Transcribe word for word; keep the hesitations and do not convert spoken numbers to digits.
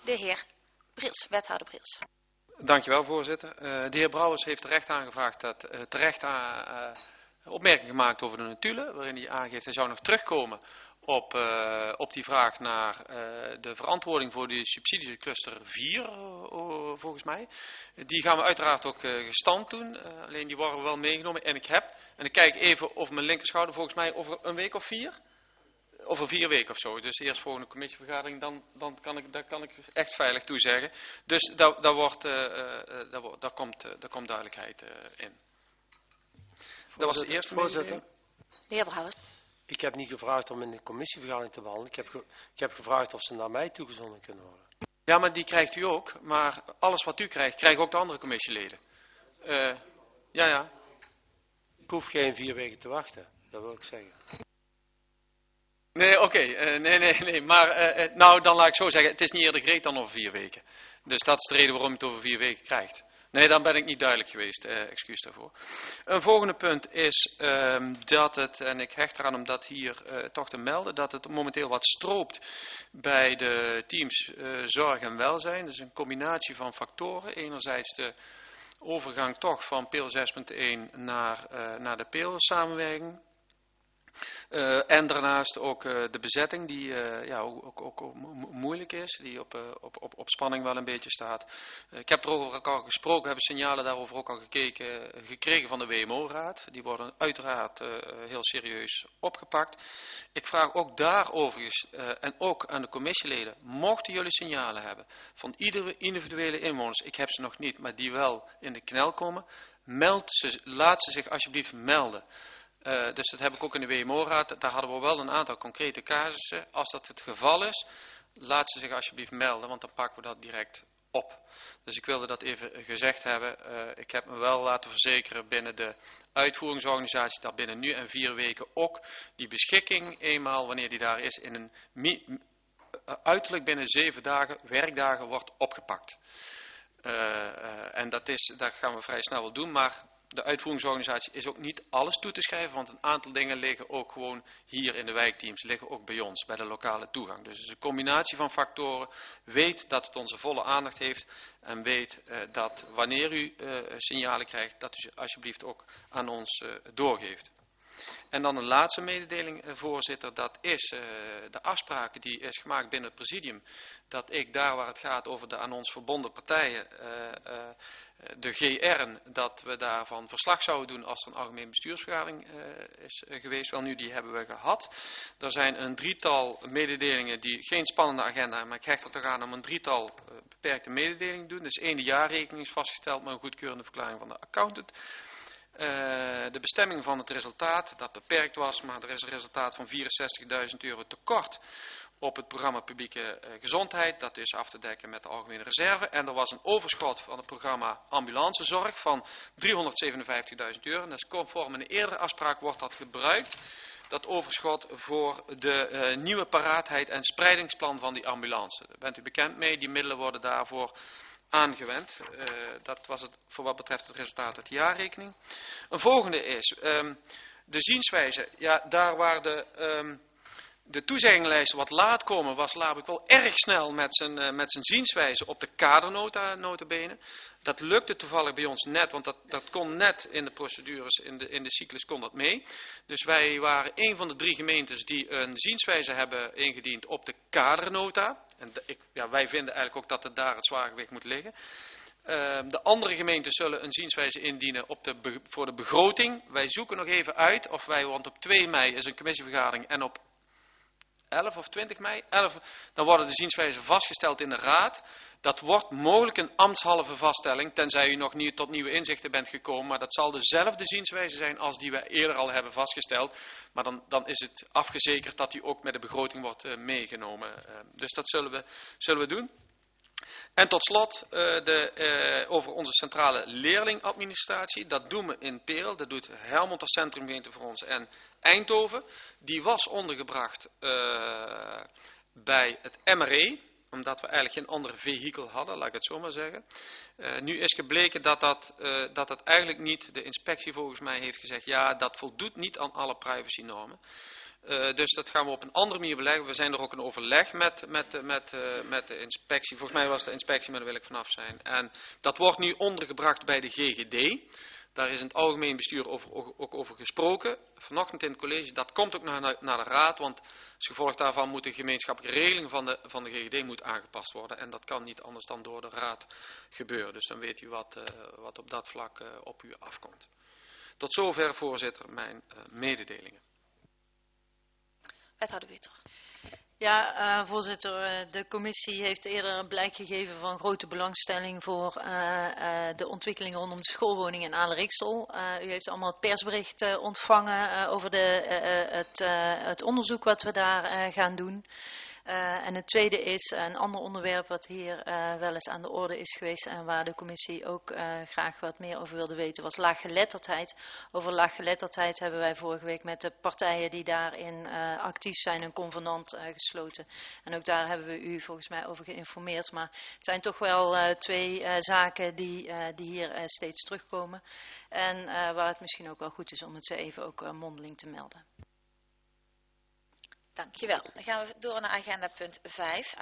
De heer Briels, wethouder Briels. Dankjewel, voorzitter. Uh, de heer Brouwers heeft terecht aangevraagd dat uh, terecht aan, uh, opmerking gemaakt over de notulen, waarin hij aangeeft hij zou nog terugkomen op, uh, op die vraag naar uh, de verantwoording voor de subsidiecluster vier, uh, volgens mij. Die gaan we uiteraard ook uh, gestand doen, uh, alleen die worden wel meegenomen. En ik heb, en ik kijk even over mijn linkerschouder, volgens mij over een week of vier. Over vier weken of zo. Dus de eerstvolgende commissievergadering, dan, dan kan ik, daar kan ik echt veilig toe zeggen. Dus daar, daar, wordt, uh, uh, daar, daar, komt, uh, daar komt duidelijkheid uh, in. Dat was de eerste voorzitter. De heer Brouwers. Ik heb niet gevraagd om in de commissievergadering te behandelen. Ik heb, ge, ik heb gevraagd of ze naar mij toegezonden kunnen worden. Ja, maar die krijgt u ook. Maar alles wat u krijgt, krijgen ook de andere commissieleden. Uh, ja, ja. Ik hoef geen vier weken te wachten. Dat wil ik zeggen. Nee, oké. Okay. Uh, nee, nee, nee. Maar uh, nou, dan laat ik zo zeggen. Het is niet eerder gereed dan over vier weken. Dus dat is de reden waarom je het over vier weken krijgt. Nee, dan ben ik niet duidelijk geweest. Uh, excuus daarvoor. Een volgende punt is uh, dat het, en ik hecht eraan om dat hier uh, toch te melden, dat het momenteel wat stroopt bij de teams uh, zorg en welzijn. Dus een combinatie van factoren. Enerzijds de overgang toch van P E E L zes punt één naar, uh, naar de P E E L samenwerking. Uh, en daarnaast ook uh, de bezetting die uh, ja, ook, ook, ook, ook moeilijk is, die op, uh, op, op, op spanning wel een beetje staat. Uh, ik heb erover ook al gesproken, hebben signalen daarover ook al gekeken, uh, gekregen van de W M O-raad. Die worden uiteraard uh, heel serieus opgepakt. Ik vraag ook daar overigens, uh, en ook aan de commissieleden, mochten jullie signalen hebben van iedere individuele inwoners, ik heb ze nog niet, maar die wel in de knel komen, meld ze, laat ze zich alsjeblieft melden. Uh, dus dat heb ik ook in de W M O-raad. Daar hadden we wel een aantal concrete casussen. Als dat het geval is, laat ze zich alsjeblieft melden, want dan pakken we dat direct op. Dus ik wilde dat even gezegd hebben. Uh, ik heb me wel laten verzekeren binnen de uitvoeringsorganisatie dat binnen nu en vier weken ook die beschikking, eenmaal wanneer die daar is, in een uh, uiterlijk binnen zeven dagen, werkdagen wordt opgepakt. Uh, uh, en dat, is, dat gaan we vrij snel wel doen, maar de uitvoeringsorganisatie is ook niet alles toe te schrijven, want een aantal dingen liggen ook gewoon hier in de wijkteams, liggen ook bij ons, bij de lokale toegang. Dus het is een combinatie van factoren. Weet dat het onze volle aandacht heeft en weet uh, dat wanneer u uh, signalen krijgt, dat u ze alsjeblieft ook aan ons uh, doorgeeft. En dan een laatste mededeling, voorzitter, dat is uh, de afspraak die is gemaakt binnen het presidium, dat ik daar waar het gaat over de aan ons verbonden partijen, uh, uh, de G R'en, dat we daarvan verslag zouden doen als er een algemeen bestuursvergadering uh, is uh, geweest. Wel nu, die hebben we gehad. Er zijn een drietal mededelingen die geen spannende agenda hebben, maar ik hecht er toch aan om een drietal uh, beperkte mededelingen te doen. Dus één, de jaarrekening is vastgesteld met een goedkeurende verklaring van de accountant. Uh, de bestemming van het resultaat, dat beperkt was, maar er is een resultaat van vierenzestigduizend euro tekort op het programma Publieke uh, Gezondheid. Dat is af te dekken met de algemene reserve. En er was een overschot van het programma Ambulancezorg van driehonderdzevenenvijftigduizend euro. En dat is conform een eerdere afspraak wordt dat gebruikt. Dat overschot voor de uh, nieuwe paraatheid en spreidingsplan van die ambulance. Daar bent u bekend mee, die middelen worden daarvoor aangewend. Uh, dat was het voor wat betreft het resultaat uit de jaarrekening. Een volgende is um, de zienswijze. Ja, daar waar de, um, de toezeggingenlijsten wat laat komen, was Labik wel erg snel met zijn, uh, met zijn zienswijze op de kadernota notabene. Dat lukte toevallig bij ons net, want dat, dat kon net in de procedures, in de, in de cyclus kon dat mee. Dus wij waren een van de drie gemeentes die een zienswijze hebben ingediend op de kadernota. En de, ik, ja, wij vinden eigenlijk ook dat het daar het zwaargewicht moet liggen. Uh, de andere gemeenten zullen een zienswijze indienen op de be, voor de begroting. Wij zoeken nog even uit of wij, want op twee mei is een commissievergadering en op elf of twintig mei, elf, dan worden de zienswijzen vastgesteld in de raad. Dat wordt mogelijk een ambtshalve vaststelling, tenzij u nog niet tot nieuwe inzichten bent gekomen. Maar dat zal dezelfde zienswijze zijn als die we eerder al hebben vastgesteld. Maar dan, dan is het afgezekerd dat die ook met de begroting wordt uh, meegenomen. Uh, dus dat zullen we, zullen we doen. En tot slot uh, de, uh, over onze centrale leerlingadministratie. Dat doen we in Perel. Dat doet Helmond als centrumgemeente voor ons en Eindhoven. Die was ondergebracht uh, bij het M R E. Omdat we eigenlijk geen andere vehikel hadden, laat ik het zo maar zeggen. Uh, nu is gebleken dat dat, uh, dat dat eigenlijk niet, de inspectie volgens mij heeft gezegd, ja, dat voldoet niet aan alle privacynormen. Uh, dus dat gaan we op een andere manier beleggen. We zijn er ook in overleg met, met, met, uh, met de inspectie. Volgens mij was het de inspectie, maar daar wil ik vanaf zijn. En dat wordt nu ondergebracht bij de G G D. Daar is in het algemeen bestuur over, ook over gesproken. Vanochtend in het college. Dat komt ook naar, naar de raad. Want als gevolg daarvan moet de gemeenschappelijke regeling van de, van de G G D moet aangepast worden. En dat kan niet anders dan door de raad gebeuren. Dus dan weet u wat, uh, wat op dat vlak uh, op u afkomt. Tot zover, voorzitter, mijn uh, mededelingen. Wethouder Wither. Ja, uh, voorzitter, uh, de commissie heeft eerder een blijk gegeven van grote belangstelling voor uh, uh, de ontwikkeling rondom de schoolwoning in Aleriksel. Uh, u heeft allemaal het persbericht uh, ontvangen uh, over de, uh, het, uh, het onderzoek wat we daar uh, gaan doen. Uh, en het tweede is een ander onderwerp wat hier uh, wel eens aan de orde is geweest en waar de commissie ook uh, graag wat meer over wilde weten, was laaggeletterdheid. Over laaggeletterdheid hebben wij vorige week met de partijen die daarin uh, actief zijn een convenant uh, gesloten. En ook daar hebben we u volgens mij over geïnformeerd. Maar het zijn toch wel uh, twee uh, zaken die, uh, die hier uh, steeds terugkomen. En uh, waar het misschien ook wel goed is om het zo even ook uh, mondeling te melden. Dankjewel. Dan gaan we door naar agenda punt vijf.